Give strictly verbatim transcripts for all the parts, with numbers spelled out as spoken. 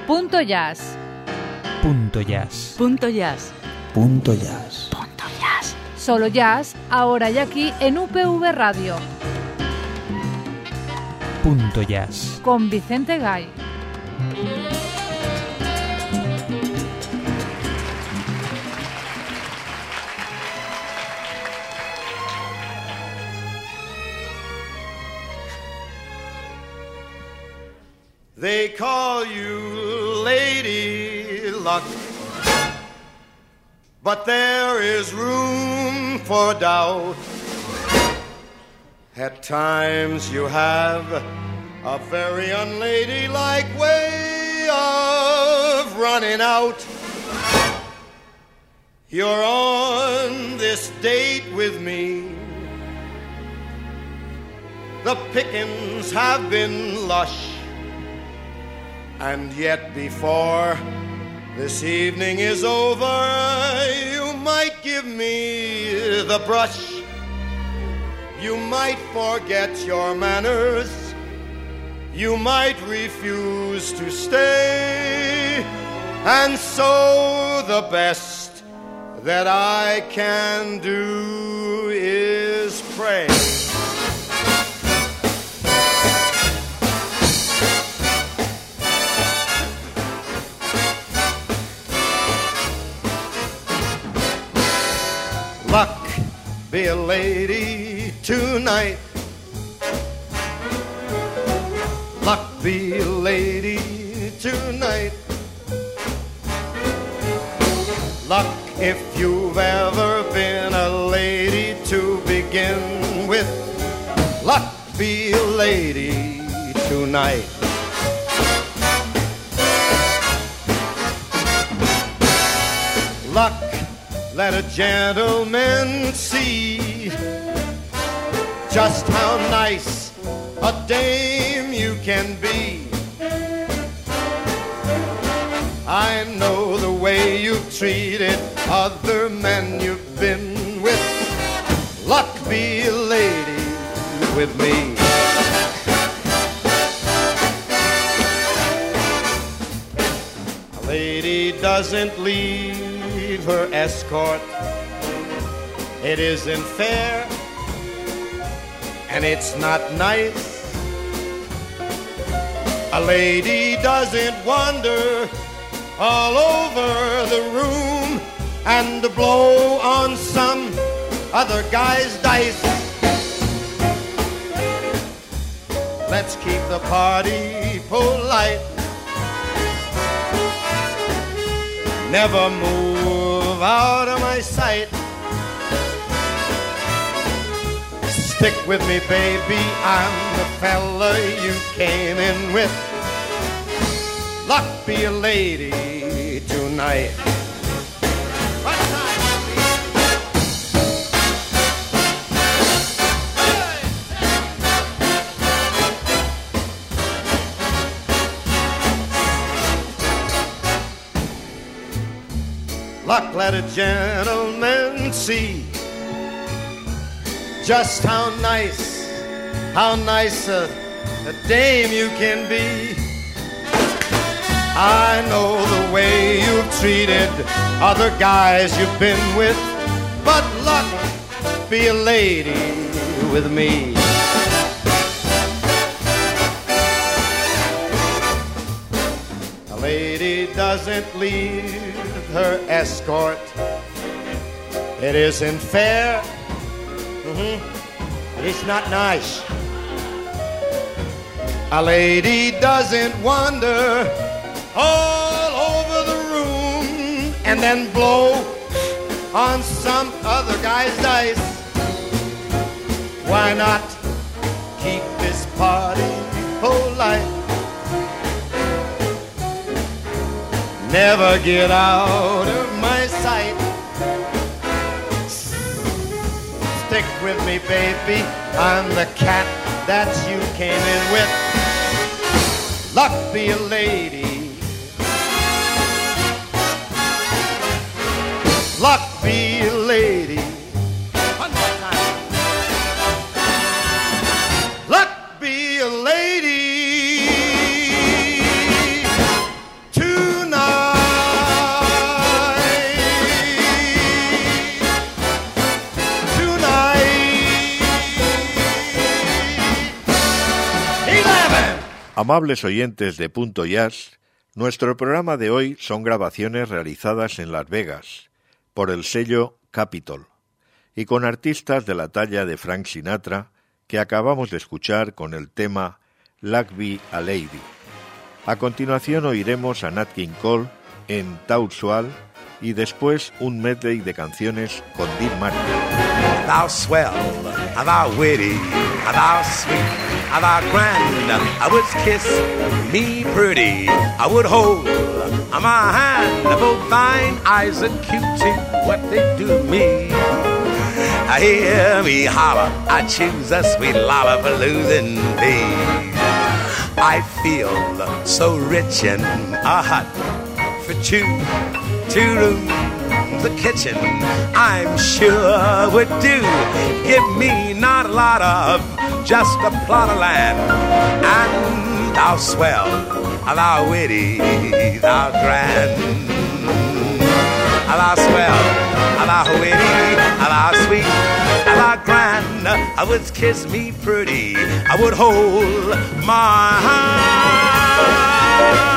Punto Jazz. Punto Jazz. Punto Jazz. Punto Jazz. Punto Jazz. Solo jazz, ahora y aquí en U P V Radio. Punto Jazz. Con Vicente Gay. They call you Lady Luck, but there is room for doubt. At times you have a very unladylike way of running out. You're on this date with me. The pickings have been lush, and yet before this evening is over, you might give me the brush. You might forget your manners. You might refuse to stay. And so the best that I can do is pray. Luck, be a lady tonight. Luck, be a lady tonight. Luck, if you've ever been a lady to begin with. Luck, be a lady tonight. Luck, let a gentleman see just how nice a dame you can be. I know the way you've treated other men you've been with. Luck, be a lady with me. A lady doesn't leave her escort. It isn't fair, and it's not nice. A lady doesn't wander all over the room and blow on some other guy's dice. Let's keep the party polite. Never move out of my sight. Stick with me, baby, I'm the fella you came in with. Luck, be a lady tonight. What time? Luck, let a gentleman see just how nice, how nice a, a dame you can be. I know the way you've treated other guys you've been with, but luck, be a lady with me. A lady doesn't leave her escort. It isn't fair. Mm-hmm. It's not nice. A lady doesn't wander all over the room and then blow on some other guy's dice. Why not keep this party polite? Never get out of my sight. Stick with me, baby, I'm the cat that you came in with. Luck, be a lady. Luck, be a lady. One more time. Luck, be a lady tonight. Amables oyentes de Punto Jazz, nuestro programa de hoy son grabaciones realizadas en Las Vegas por el sello Capitol y con artistas de la talla de Frank Sinatra, que acabamos de escuchar con el tema Like Me a Lady. A continuación oiremos a Nat King Cole en Tau Swell y después un medley de canciones con Dean Martin. Thou swell, thou witty, thou sweet, thou grand, I would kiss me pretty, I would hold my hand, both thine eyes are cute too, what they do to me. I hear me holler, I choose a sweet lollapalooza thee. I feel so rich and a hot for two, two rooms, the kitchen, I'm sure would do. Give me not a lot of, just a plot of land, and thou swell, thou witty, thou grand, thou swell, thou witty, thou sweet, thou grand. I would kiss me pretty, I would hold my hand.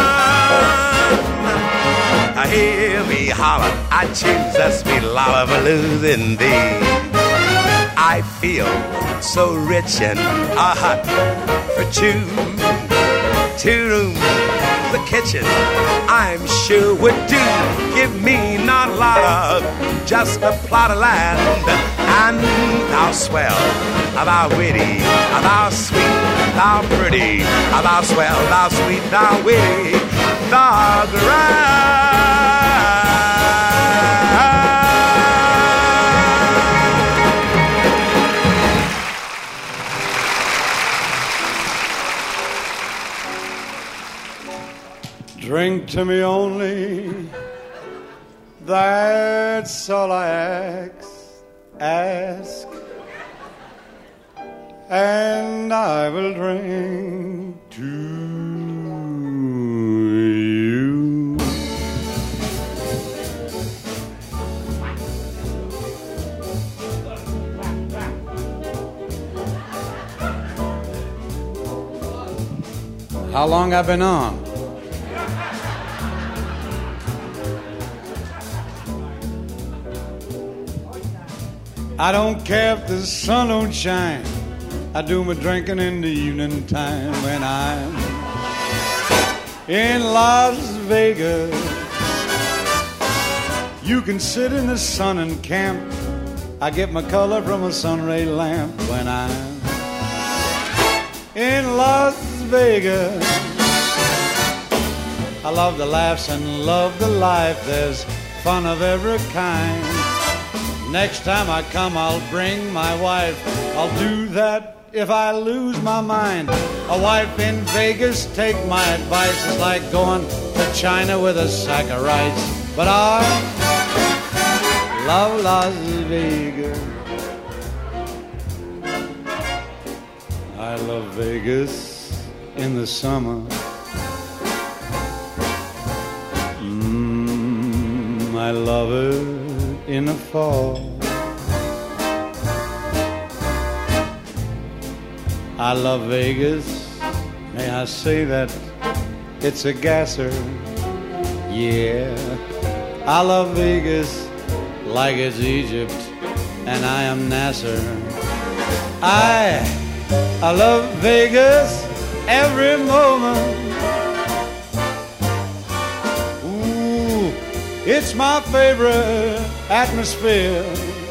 I hear me holler, I choose a sweet lollapalooza indeed. I feel so rich and a hot for two, two rooms, the kitchen, I'm sure would do. Give me not a lot of, just a plot of land, and thou swell, thou witty, thou sweet, thou pretty, thou swell, thou sweet, thou witty, thou grand. Drink to me only, that's all I ask, ask, and I will drink to you. How long I've been on? I don't care if the sun don't shine, I do my drinking in the evening time when I'm in Las Vegas. You can sit in the sun and camp, I get my color from a sunray lamp when I'm in Las Vegas. I love the laughs and love the life, there's fun of every kind. Next time I come, I'll bring my wife. I'll do that if I lose my mind. A wife in Vegas, take my advice, is like going to China with a sack of rice. But I love Las Vegas. I love Vegas in the summer. Mmm, I love it in the fall. I love Vegas, may I say that it's a gasser, yeah. I love Vegas like it's Egypt and I am Nasser. I, I love Vegas every moment. Ooh, it's my favorite atmosphere.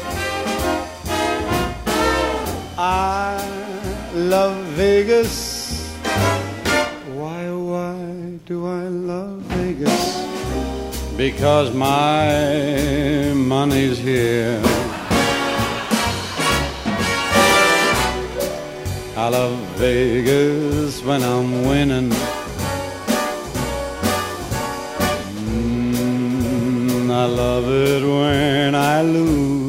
I love Vegas. Why, why do I love Vegas? Because my money's here. I love Vegas when I'm winning. Mm, I love it when I lose.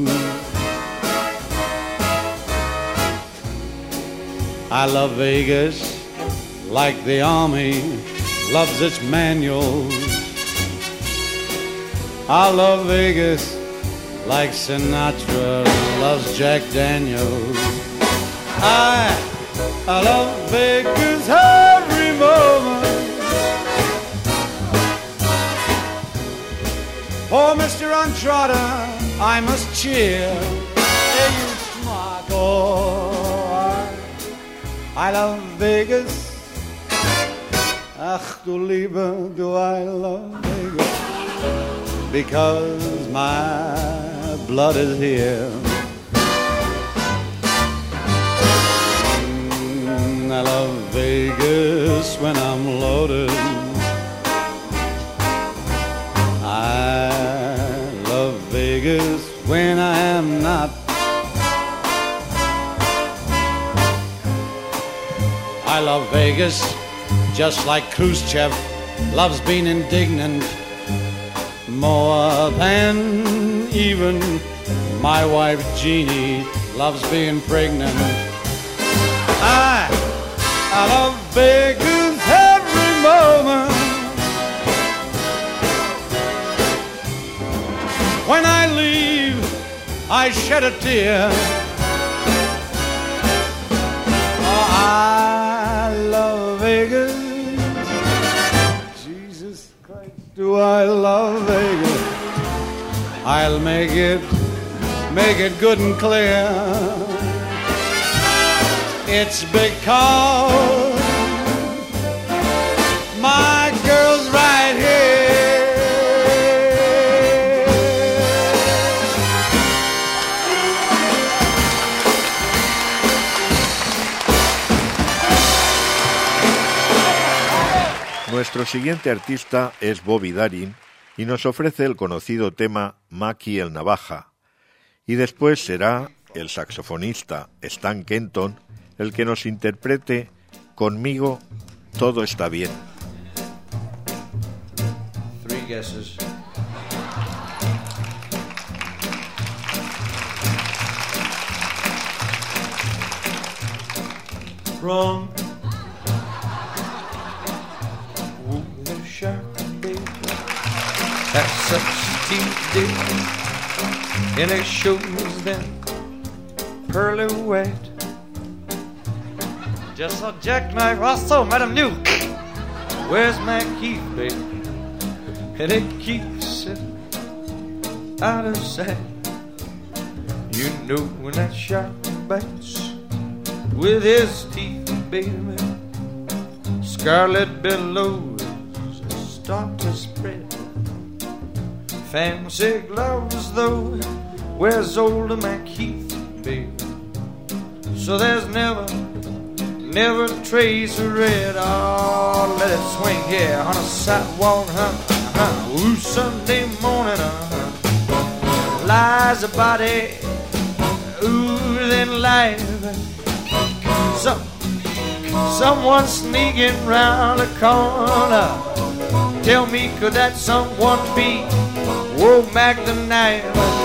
I love Vegas like the Army loves its manuals. I love Vegas like Sinatra loves Jack Daniels. I, I love Vegas every trotter, I must cheer. Hey, you smart boy, I love Vegas. Ach du Liebe, do I love Vegas, because my blood is here. Mm, I love Vegas when I'm loaded. I love Vegas when I am not. I love Vegas just like Khrushchev loves being indignant, more than even my wife Jeannie loves being pregnant. I, I love Vegas every moment. When I leave, I shed a tear. Oh, I love Vegas. Jesus Christ, do I love Vegas. I'll make it, make it good and clear. It's because my girl's right here. Nuestro siguiente artista es Bobby Darin y nos ofrece el conocido tema Mackie el Navaja. Y después será el saxofonista Stan Kenton el que nos interprete Conmigo todo está bien. Three guesses. Wrong. Ooh, the shark, baby. That's such T V. And it shows them pearly white. Just a jackknife, also, Madam New. Where's my Keith, baby? And it keeps it out of sight. You know when that shark bites with his teeth, baby, scarlet billows start to spread. Fancy gloves, though, wears old my Keith, baby. So there's never never a trace of red. Oh, let it swing here on a sidewalk, huh? uh-huh. Ooh, Sunday morning, uh-huh. Lies a body, oozing life. Some, someone sneaking round the corner. Tell me, could that someone be Woe Mac the Knife?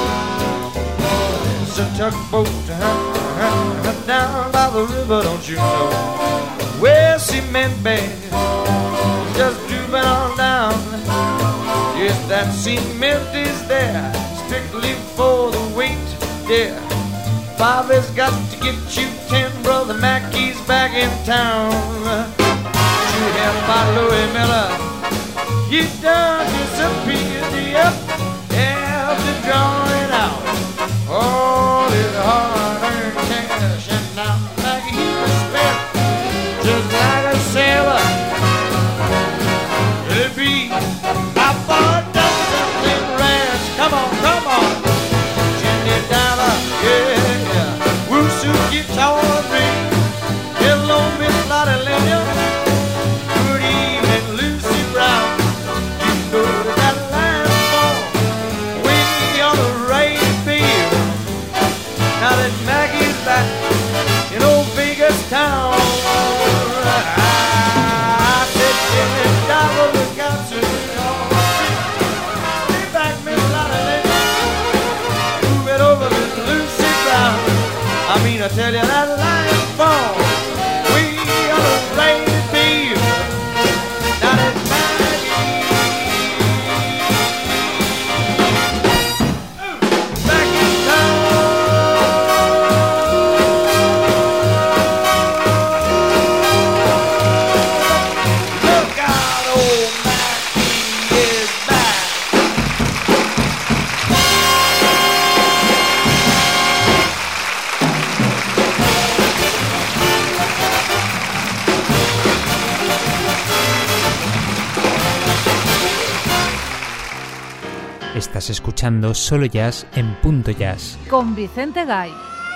It's a tugboat, uh-huh. Down by the river, don't you know, where cement bags just drooping on down. Yes, that cement is there, strictly for the weight, dear. Bobby's got to get you ten, Brother Mackey's back in town. You hear by Louis Miller, you done disappeared, yep, after drawing out all his hard-earned cash. And now Maggie was spent just like a sailor. It'd be my boy done something rash. Come on, come on, Jenny Dollar, yeah, yeah. Woo-soo guitar ring, hello Miss Lottie Lynn. Good evening, Lucy Brown. You know that line fall way on the right field. Now that Maggie's back in old Vegas town, I said, Jimmy Dollar, look out to me. Stay back, Miss Lottie Lynn. Move it over, Miss Lucy Brown. I mean, I tell you, that line fall way on the right field. Now that Maggie back in town. Look out, old Maggie is back. Estás escuchando Solo Jazz en Punto Jazz. Con Vicente Gay.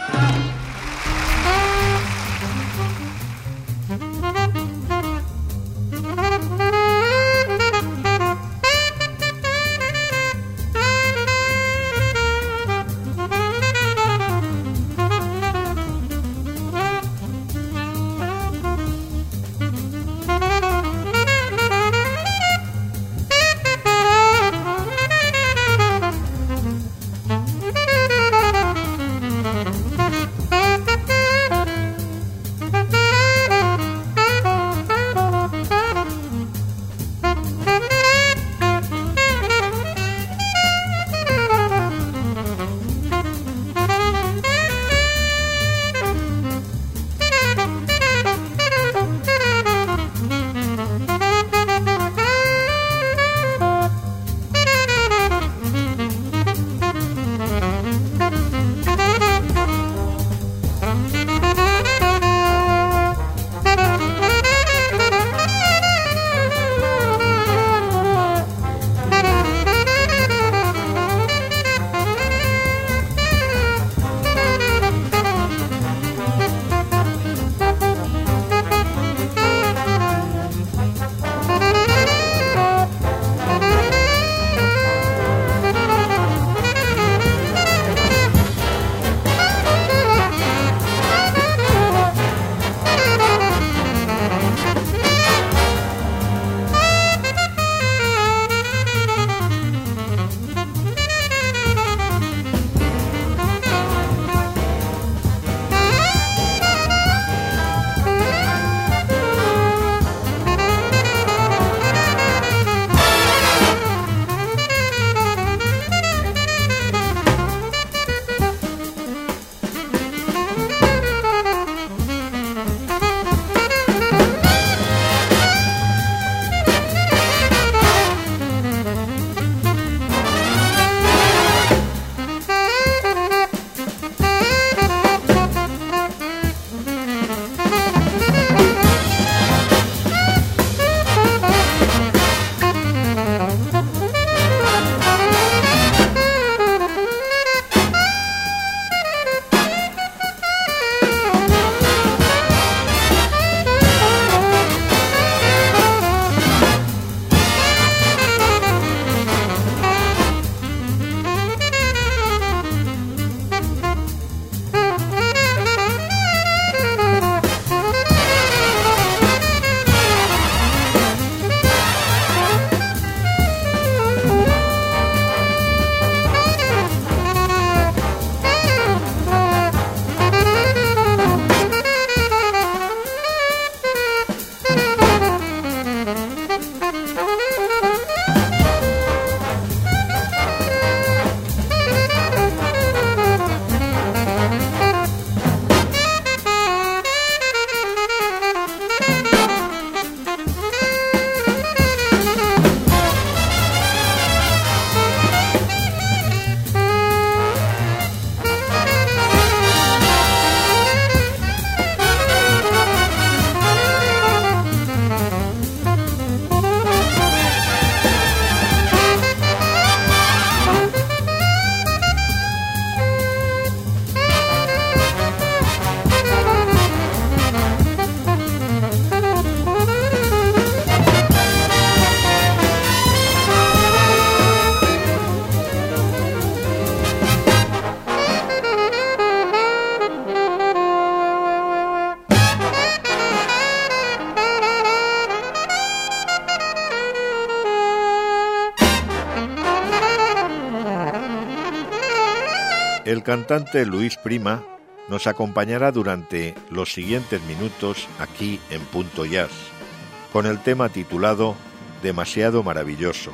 El cantante Luis Prima nos acompañará durante los siguientes minutos aquí en Punto Jazz, con el tema titulado Demasiado Maravilloso.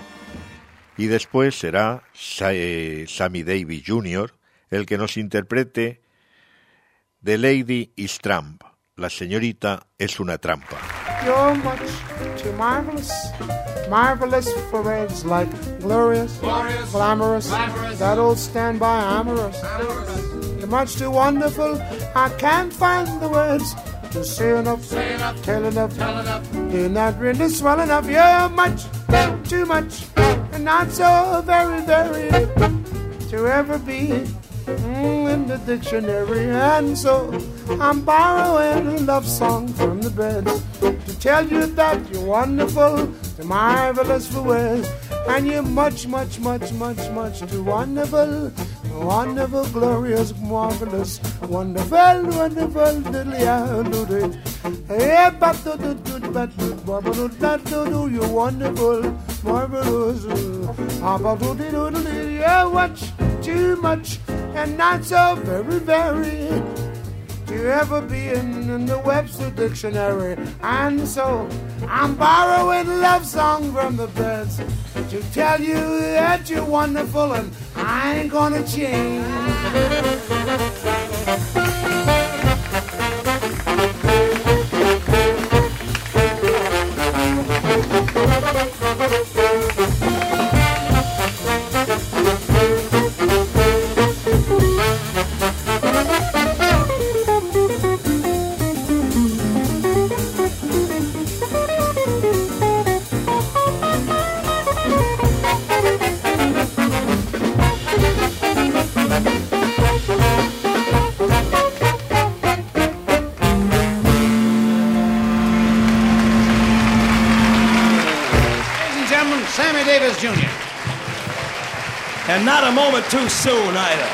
Y después será Sammy Davis junior el que nos interprete The Lady is Tramp, la señorita es una trampa. You're much too marvelous, marvelous for words like glorious, glorious glamorous, glamorous, that old standby amorous. amorous. You're much too wonderful, I can't find the words to say enough, say enough, tell enough, tell enough. You're not really swell enough. You're much, too much, and not so very, very to ever be mm, in the dictionary. And so I'm borrowing a love song from the birds to tell you that you're wonderful, you're marvelous for words, and you're much, much, much, much, much too wonderful, wonderful, glorious, marvelous, wonderful, wonderful, diddly, hey, but do do do but do do do do you're wonderful, marvelous, how about do do do you're much, too much, and not so very, very to ever be in, in the Webster Dictionary. And so I'm borrowing a love song from the birds to tell you that you're wonderful, and I ain't gonna change. Sammy Davis Junior And not a moment too soon either.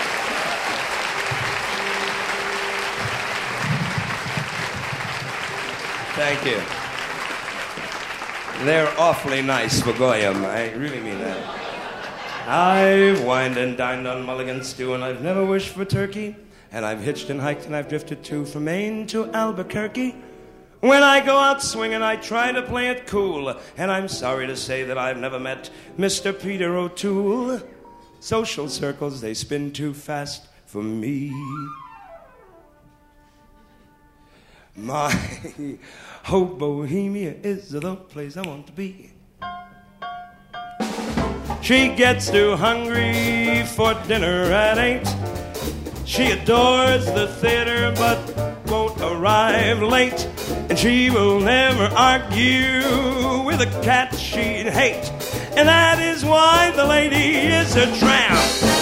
Thank you. They're awfully nice for Goyam. I really mean that. I've wined and dined on mulligan stew, and I've never wished for turkey. And I've hitched and hiked, and I've drifted too from Maine to Albuquerque. When I go out swinging, I try to play it cool. And I'm sorry to say that I've never met Mister Peter O'Toole. Social circles, they spin too fast for me. My whole Bohemia is the place I want to be. She gets too hungry for dinner at eight. She adores the theater but won't arrive late. And she will never argue with a cat she'd hate. And that is why the lady is a tramp.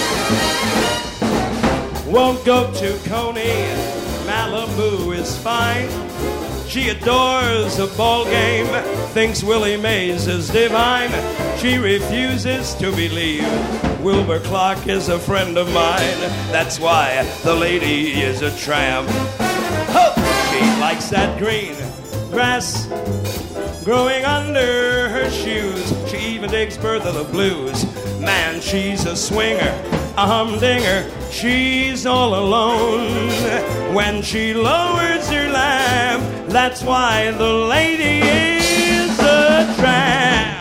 Won't go to Coney, Malibu is fine. She adores a ball game, thinks Willie Mays is divine. She refuses to believe Wilbur Clark is a friend of mine. That's why the lady is a tramp. Oh! She likes that green grass growing under her shoes. She even digs Bertha the Blues. Man, she's a swinger, a humdinger. She's all alone when she lowers her lamp. That's why the lady is a tramp.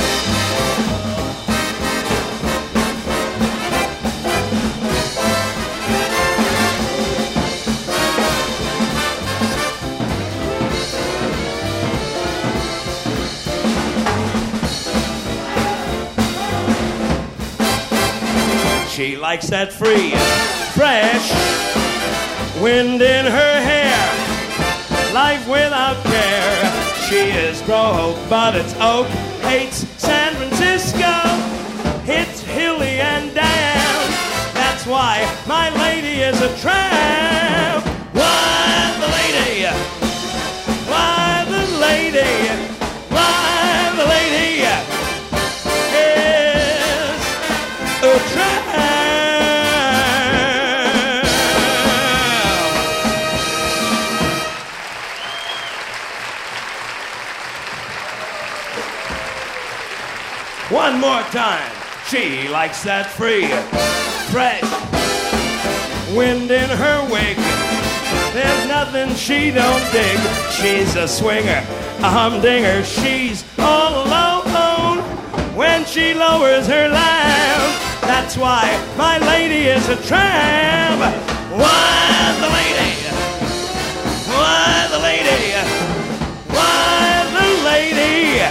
She likes that free, fresh wind in her hair, life without care. She is broke, but it's oak, hates San Francisco, hits hilly and down. That's why my lady is a tramp. Why the lady? Why the lady? Why the lady is a tramp? One more time. She likes that free, fresh wind in her wig. There's nothing she don't dig. She's a swinger, a humdinger. She's all alone when she lowers her lamp. That's why my lady is a tramp. Why the lady? Why the lady? Why the lady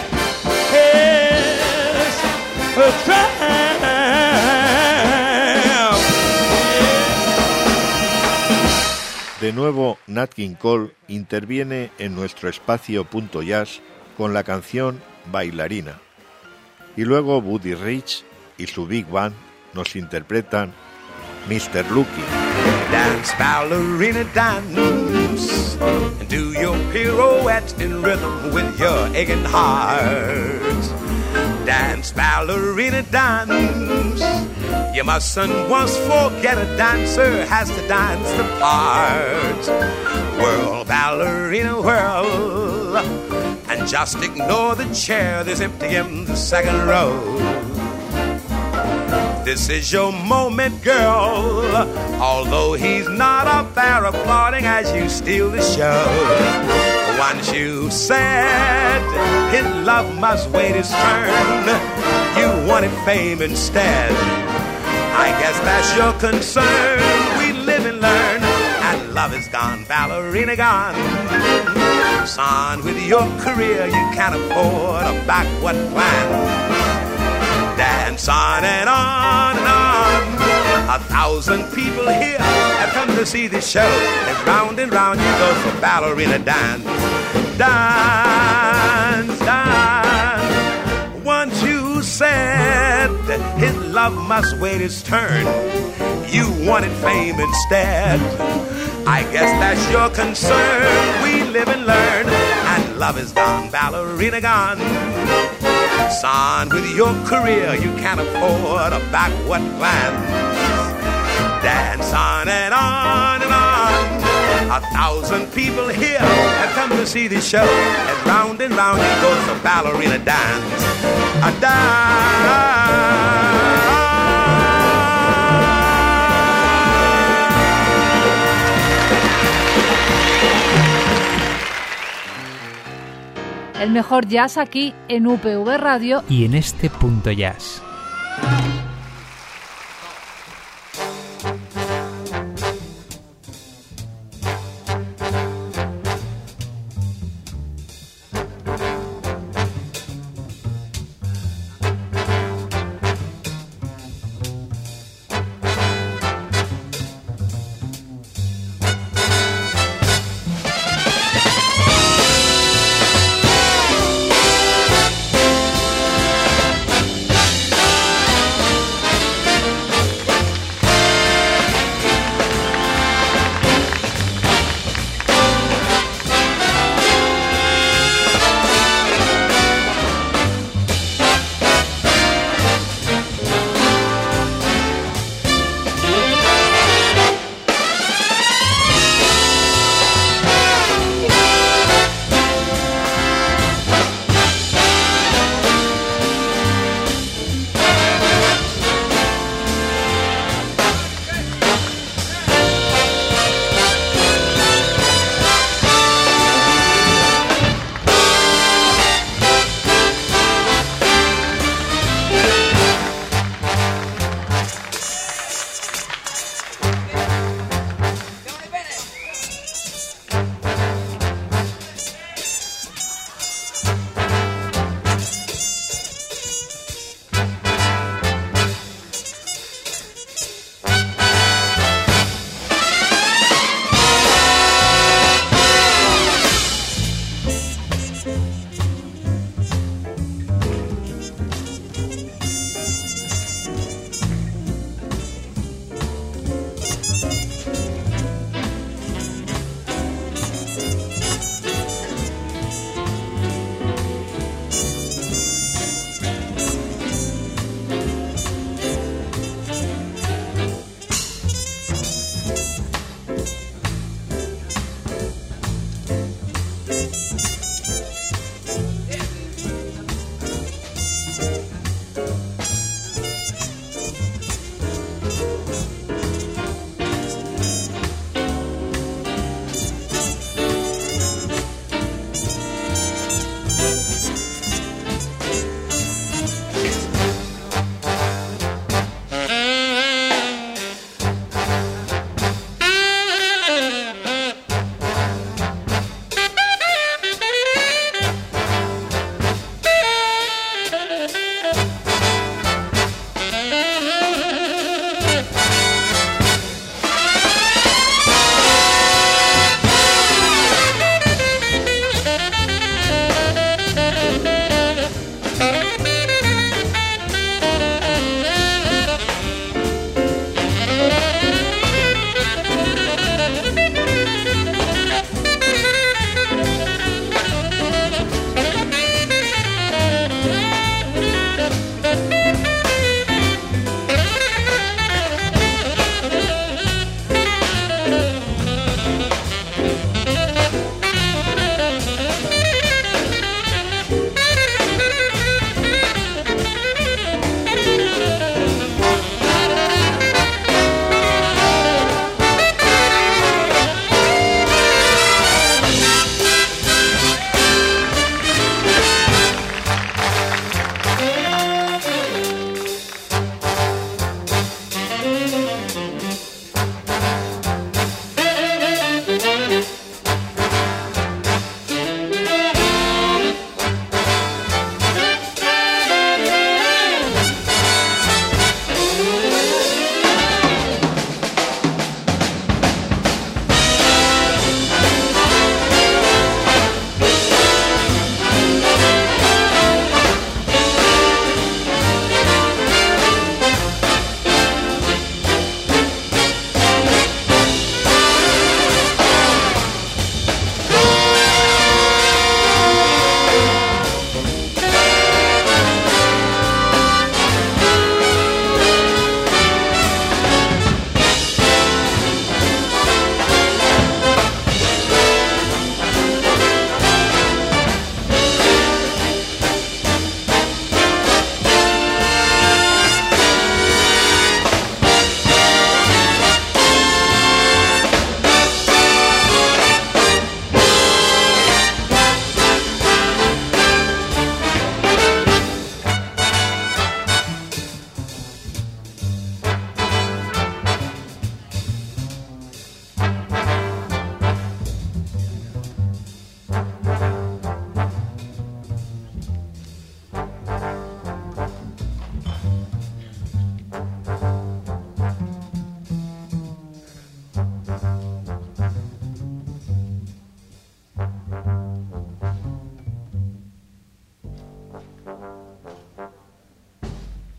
is a tramp? De De nuevo, Nat King Cole interviene en nuestro espacio Punto Jazz con la canción Bailarina. Y luego Buddy Rich y su Big Band nos interpretan mister Lucky. Dance, ballerina, dance, and do your pirouettes in rhythm with your aching heart. Dance, ballerina, dance. You mustn't once forget a dancer has to dance the part. Whirl, ballerina, whirl, and just ignore the chair that's empty in the second row. This is your moment, girl, although he's not up there applauding as you steal the show. Once you said his love must wait his turn, you wanted fame instead. I guess that's your concern. We live and learn, and love is gone, ballerina gone. Son, with your career you can't afford a backward plan. Dance on and on and on. A thousand people here have come to see this show, and round and round you go for ballerina dance. Dance, dance. Once you said that his love must wait his turn, you wanted fame instead. I guess that's your concern. We live and learn, and love is gone, ballerina gone. Son, with your career you can't afford a backward glance. Dance on and on and on. A thousand people here have come to see this show, and round and round it goes the ballerina dance. A dance. El mejor jazz aquí en U P V Radio y en este Punto Jazz.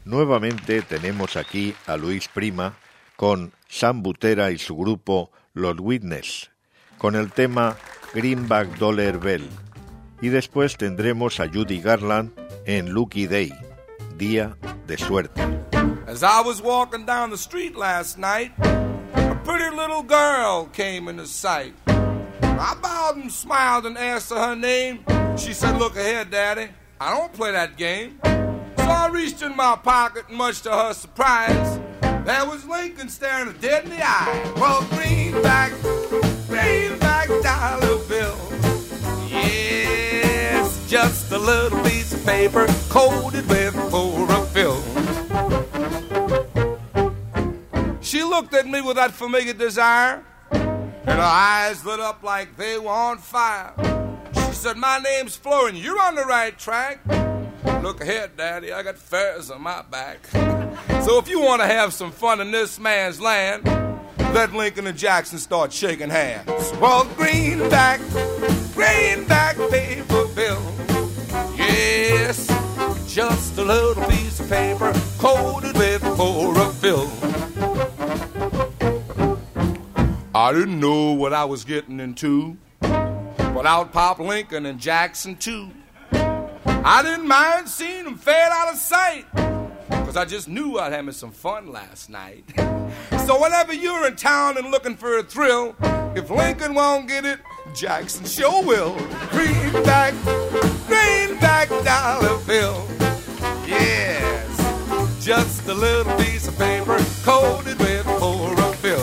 Nuevamente tenemos aquí a Luis Prima con Sam Butera y su grupo Los Witness, con el tema Greenback Dollar Bell, y después tendremos a Judy Garland en Lucky Day, Día de Suerte. As I was walking down the street last night, a pretty little girl came into sight. I bowed and smiled and asked her her name. She said, "Look ahead, Daddy, I don't play that game." So I reached in my pocket, and much to her surprise, there was Lincoln staring her dead in the eye. Well, greenback, greenback dollar bill. Yes, just a little piece of paper coated with chlorophyll. She looked at me with that familiar desire, and her eyes lit up like they were on fire. She said, "My name's Florian, you're on the right track. Look ahead, Daddy, I got fares on my back." So if you want to have some fun in this man's land, let Lincoln and Jackson start shaking hands. Well, greenback, greenback paper bill. Yes, just a little piece of paper coated with chlorophyll. I didn't know what I was getting into, but out popped Lincoln and Jackson too. I didn't mind seeing them fade out of sight, cause I just knew I'd have me some fun last night. So whenever you're in town and looking for a thrill, if Lincoln won't get it, Jackson sure will. Greenback, greenback dollar bill. Yes, just a little piece of paper coated with chlorophyll.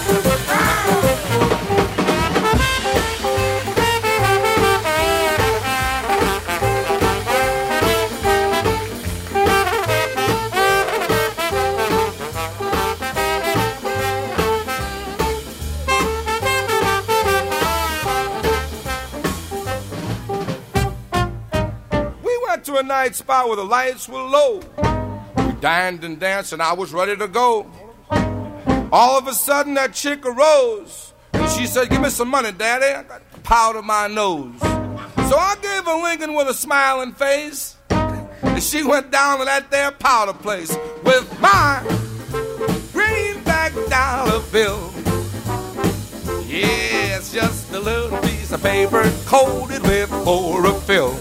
To a night spot where the lights were low. We dined and danced and I was ready to go. All of a sudden that chick arose and she said, "Give me some money, Daddy, I got powder my nose." So I gave her Lincoln with a smiling face, and she went down to that there powder place with my greenback dollar bill. Yeah, it's just a little piece of paper coated with chlorophyll.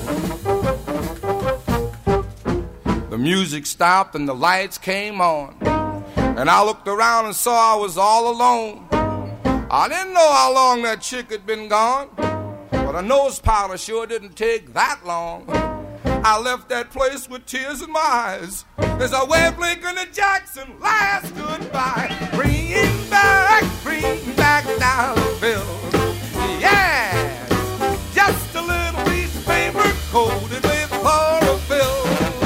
The music stopped and the lights came on, and I looked around and saw I was all alone. I didn't know how long that chick had been gone, but a nose powder sure didn't take that long. I left that place with tears in my eyes as I waved Lincoln and Jackson last goodbye. Bring back, bring back dollar bill. Yeah, just a little piece of paper coated with chlorophyll.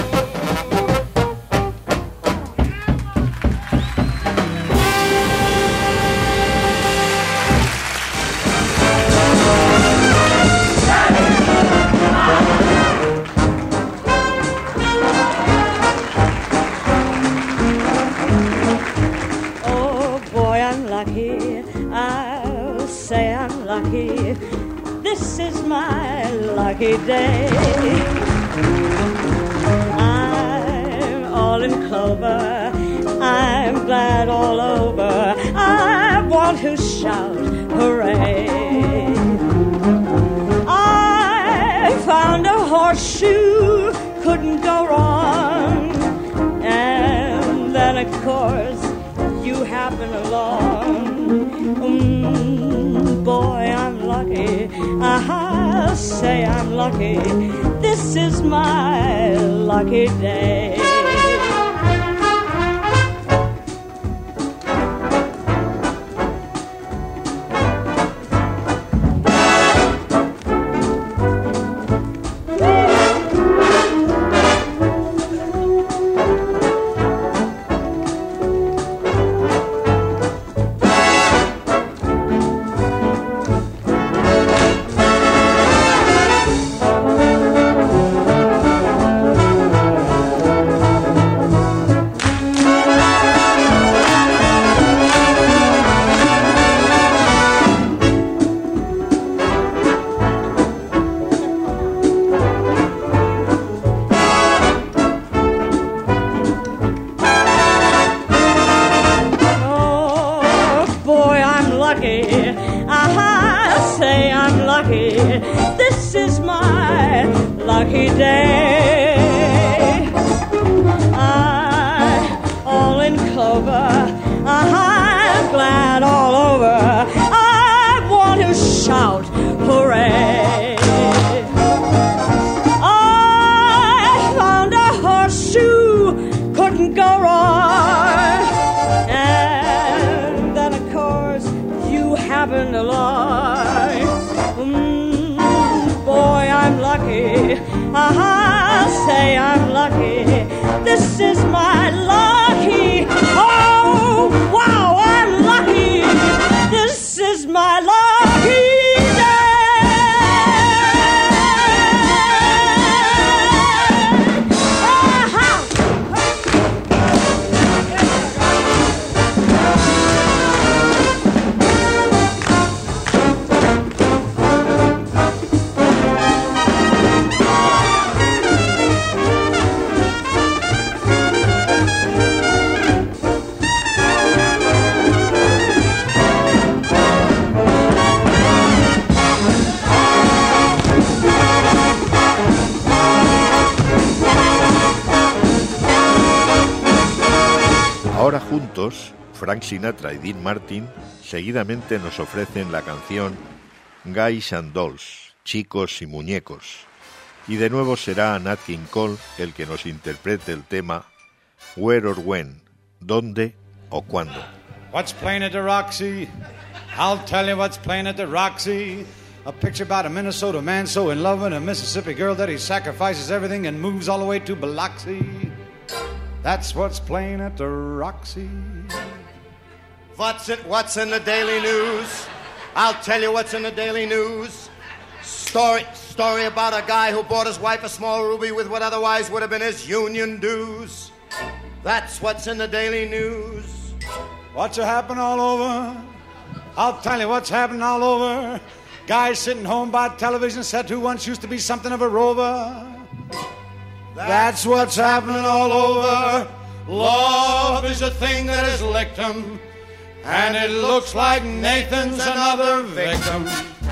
I'll say I'm lucky. This is my lucky day. I'm all in clover. I'm glad all over. I want to shout hooray. I found a horseshoe, couldn't go wrong. And then of course you happen along. Mm, boy, I'm lucky. I'll say I'm lucky. This is my lucky day. juntos, Frank Sinatra y Dean Martin seguidamente nos ofrecen la canción Guys and Dolls, Chicos y Muñecos, y de nuevo será Nat King Cole el que nos interprete el tema Where or When, ¿dónde o cuándo? What's playing at the Roxy? I'll tell you what's playing at the Roxy. A picture about a Minnesota man so in love with a Mississippi girl that he sacrifices everything and moves all the way to Biloxi. That's what's playing at the Roxy. What's it? What's in the Daily News? I'll tell you what's in the Daily News. Story, story about a guy who bought his wife a small ruby with what otherwise would have been his union dues. That's what's in the Daily News. What's happening all over? I'll tell you what's happening all over. Guy sitting home by television set who once used to be something of a rover. That's what's happening all over. Love is a thing that has licked him, and it looks like Nathan's another victim.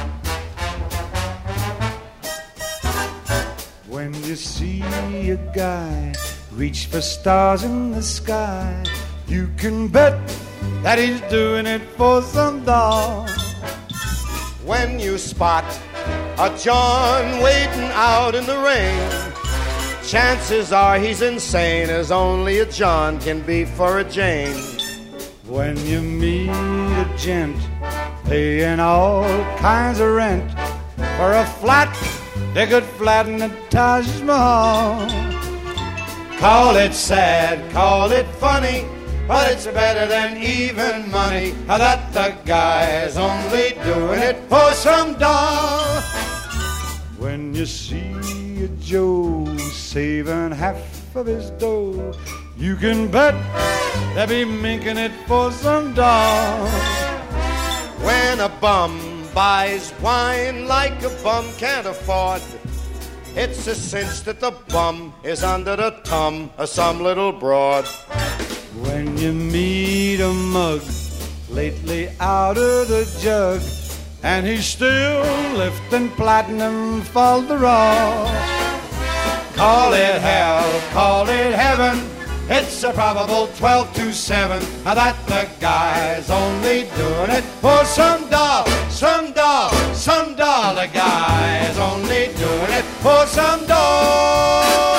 When you see a guy reach for stars in the sky, you can bet that he's doing it for some doll. When you spot a John waiting out in the rain, chances are he's insane, as only a John can be for a Jane. When you meet a gent paying all kinds of rent for a flat they could flatten the Taj Mahal, call it sad, call it funny, but it's better than even money, that the guy's only doing it for some doll. When you see a Joe saving half of his dough, you can bet they'll be minking it for some doll. When a bum buys wine like a bum can't afford, it's a cinch that the bum is under the thumb of some little broad. When you meet a mug lately out of the jug, and he's still lifting platinum for the raw, call it hell, call it heaven, it's a probable twelve to seven that the guy's only doing it for some doll, some doll, some doll. The guy's only doing it for some doll.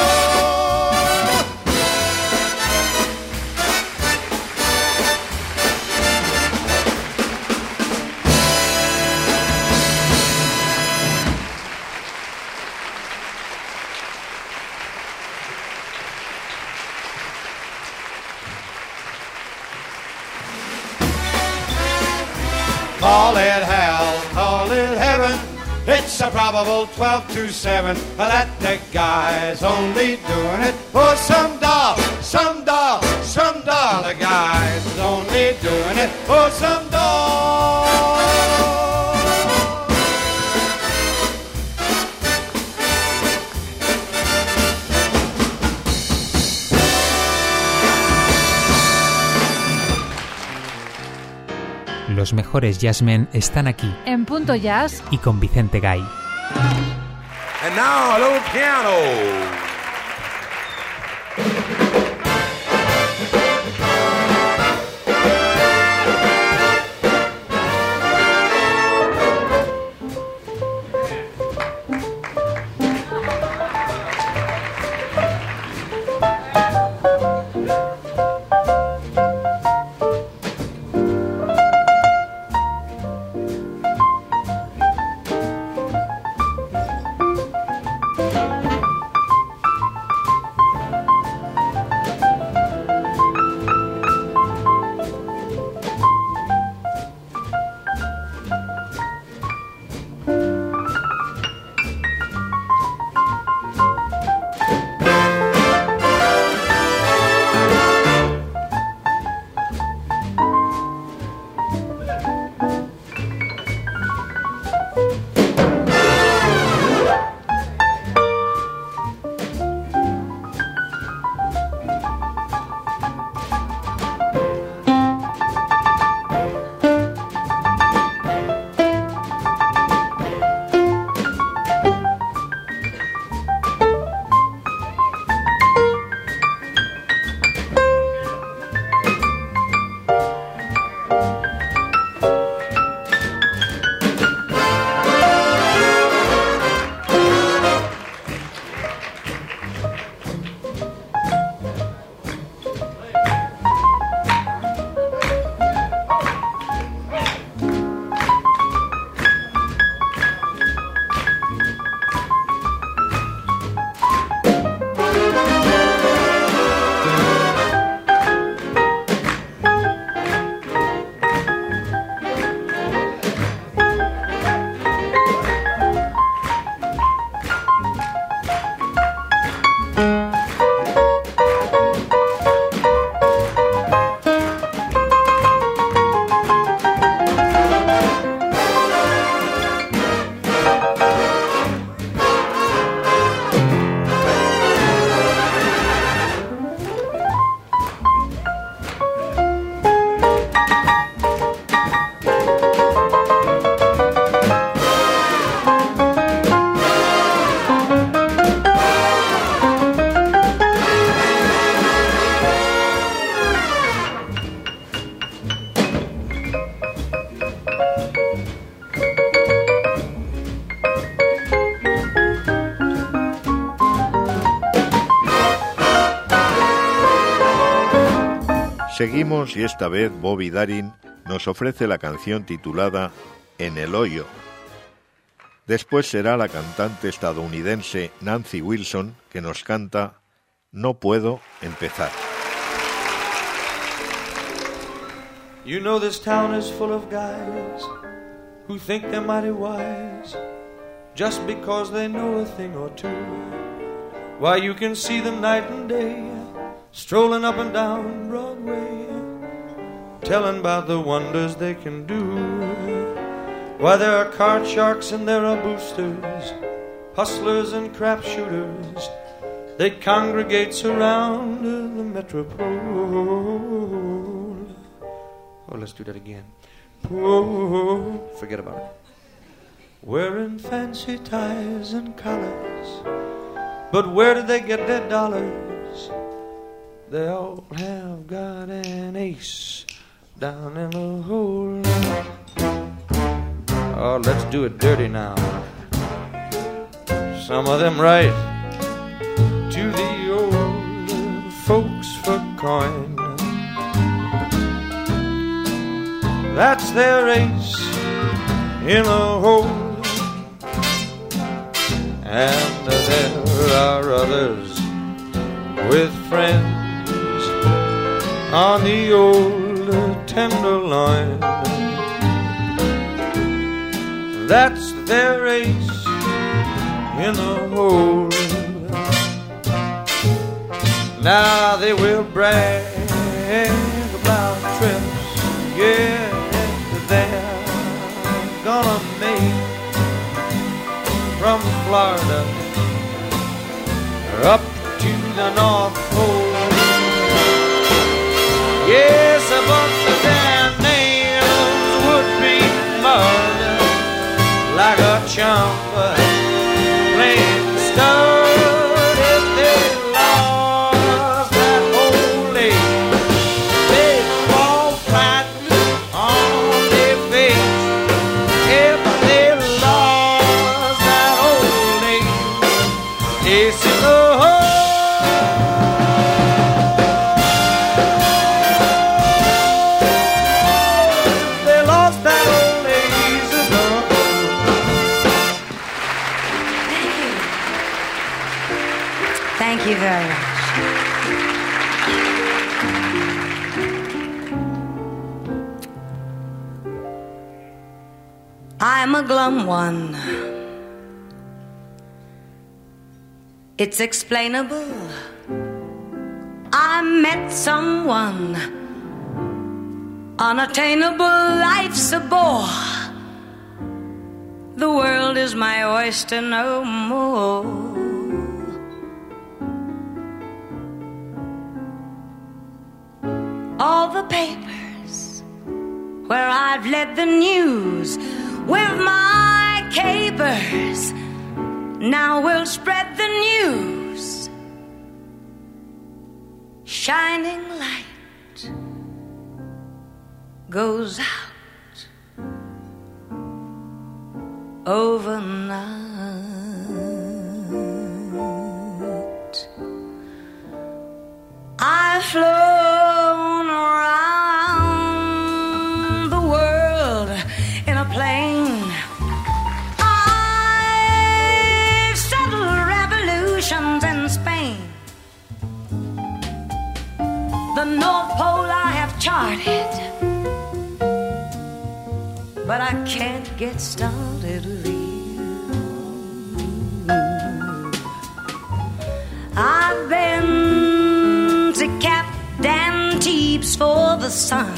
Call it hell, call it heaven, it's a probable twelve to seven that the guy's only doing it for some doll, some doll, some doll. The guy's only doing it for some doll. Los mejores jazzmen están aquí. En Punto Jazz. Y con Vicente Gay. And now a little piano. Seguimos y esta vez Bobby Darin nos ofrece la canción titulada En el hoyo. Después será la cantante estadounidense Nancy Wilson que nos canta No puedo empezar. You know this town is full of guys who think they're mighty wise just because they know a thing or two. Why, you can see them night and day strolling up and down Broadway, telling about the wonders they can do. Why, there are card sharks and there are boosters, hustlers and crap shooters. They congregate surround the metropole. Oh, let's do that again. Oh, forget about it. Wearing fancy ties and collars, but where did they get their dollars? They all have got an ace down in the hole. Oh, let's do it dirty now. Some of them write to the old folks for coin. That's their ace in a hole. And there are others with friends on the old tenderloin. That's their ace in the hole. Now they will brag about trips, yeah, they're gonna make from Florida up to the North Pole. Yes, but their names would be mud like a chump playing stud if they lost that whole day. They'd fall flat on their face if they lost that whole day. It's in the hole. They lost that old days in the hole. Thank you very much. I'm a glum one. It's explainable. I met someone unattainable. Life's a bore. The world is my oyster no more. All the papers where I've led the news with my capers now will spread the news. Shining light goes out overnight. I've flown around the world in a plane. I've settled revolutions in Spain. The North Pole I have charted, but I can't get started with you. I've been to Captain Antibes for the sun.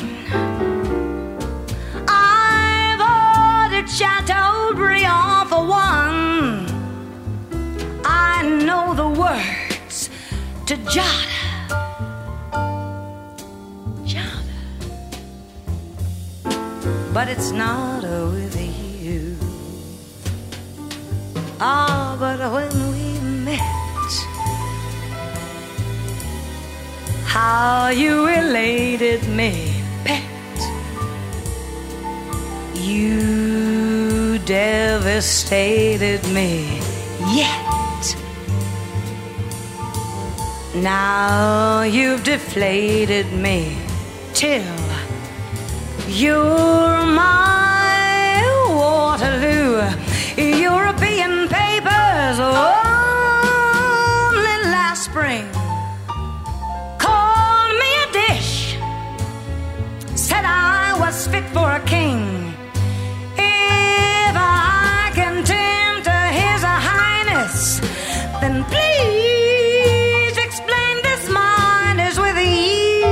I've ordered Chateaubriand for one. I know the words to Jada. But it's not uh, with you. Ah, but when we met, how you elated me, pet. You devastated me yet. Now you've deflated me till you're my Waterloo. European papers only last spring called me a dish, said I was fit for a king. If I can tempt His Highness, then please explain this mind is with you.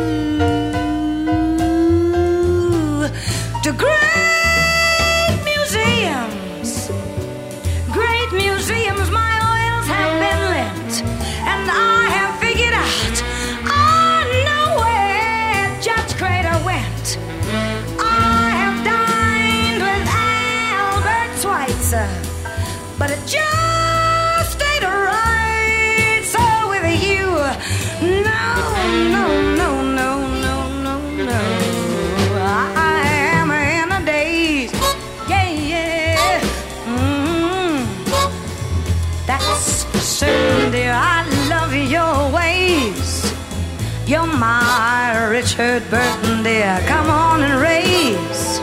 To great museums, great museums my oils have been lent, and I have figured out I know where Judge Crater went. I have dined with Albert Schweitzer, but it just ain't right. So with you, no, no, no, no, no, no, no. I am in a daze, yeah, yeah. Mm-hmm. That's for certain, dear. I love your ways. You're my Richard Burton, dear. Come on and raise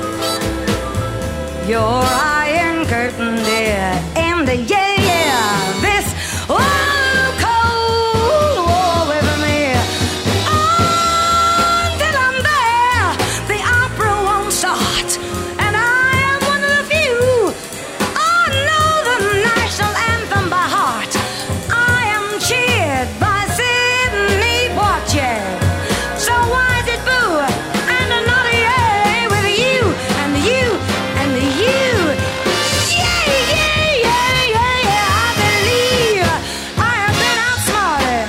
your iron curtain, dear. And uh, yeah, yeah, this oh, cold war with me. Until I'm there, the opera won't start, and I am one of the few. I know the national anthem by heart. I am cheered by Sidney Poitier. So why is it boo and a naughty A with you and you and you? Yeah, yeah, yeah, yeah, yeah. I believe I have been outsmarted.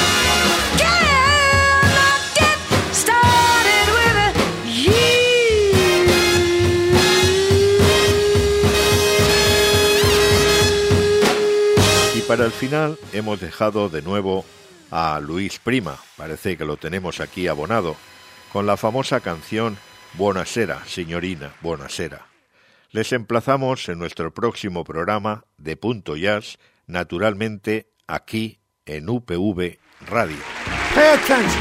Cannot get started with you. Y para el final hemos dejado de nuevo a Luis Prima, parece que lo tenemos aquí abonado, con la famosa canción Buonasera, signorina, buonasera. Les emplazamos en nuestro próximo programa de Punto Jazz, naturalmente aquí en U P V Radio. Pay attention.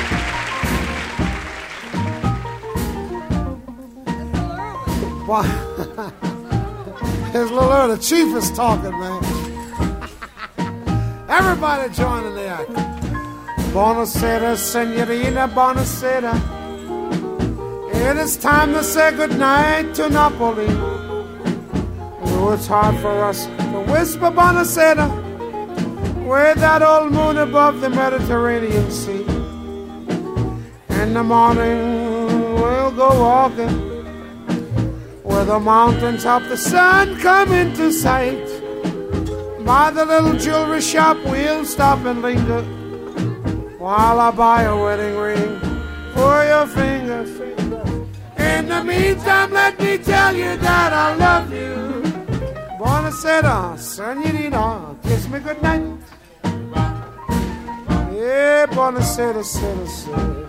Why? Here's little early. The chief is talking, man. Everybody join in the act. Buonasera, signorina, buonasera. It is time to say goodnight to Napoli. Oh, it's hard for us to whisper buonasera with that old moon above the Mediterranean Sea. In the morning we'll go walking where the mountain top the sun come into sight. By the little jewelry shop we'll stop and linger while I buy a wedding ring for your finger. In the meantime, let me tell you that I love you. Buonasera, signorina, kiss me goodnight. Yeah, buonasera, sera, sera.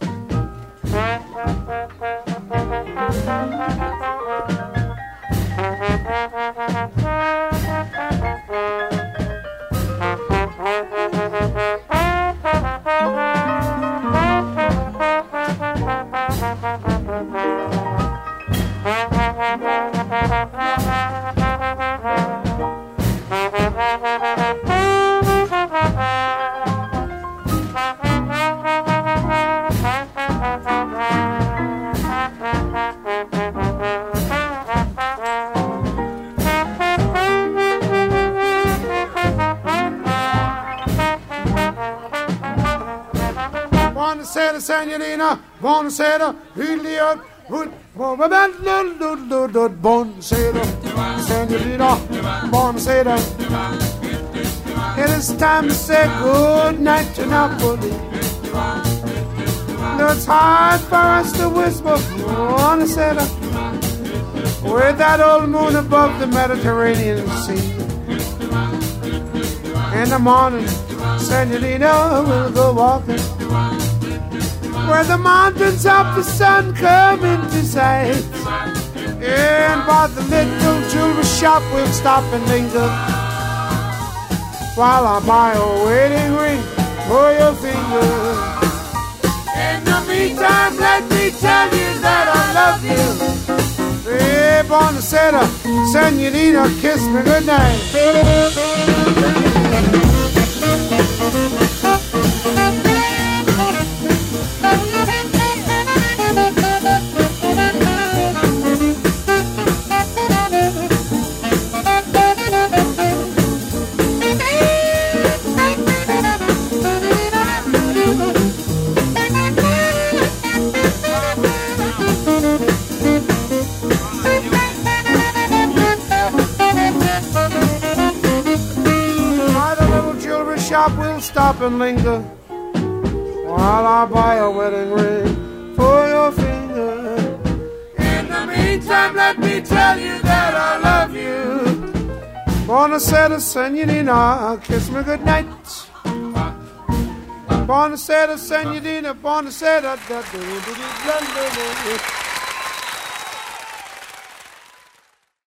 Buonasera, signorina, buonasera, Julio, buonasera, signorina, buonasera. It is time to say good night to Napoli. It's hard for us to whisper buonasera with that old moon above the Mediterranean Sea. In the morning, signorina, we'll go walking where the mountains of the sun come into sight. And by the little jewelry shop we'll stop and linger while I buy a wedding ring for your finger. In the meantime, tell you that I love you. Hey, buonasera, senorita, kiss me goodnight. Stop and linger while I buy a wedding ring for your finger. In the meantime, let me tell you that I love you. Buonasera, senorina, kiss me goodnight. Buonasera, senorina, buonasera.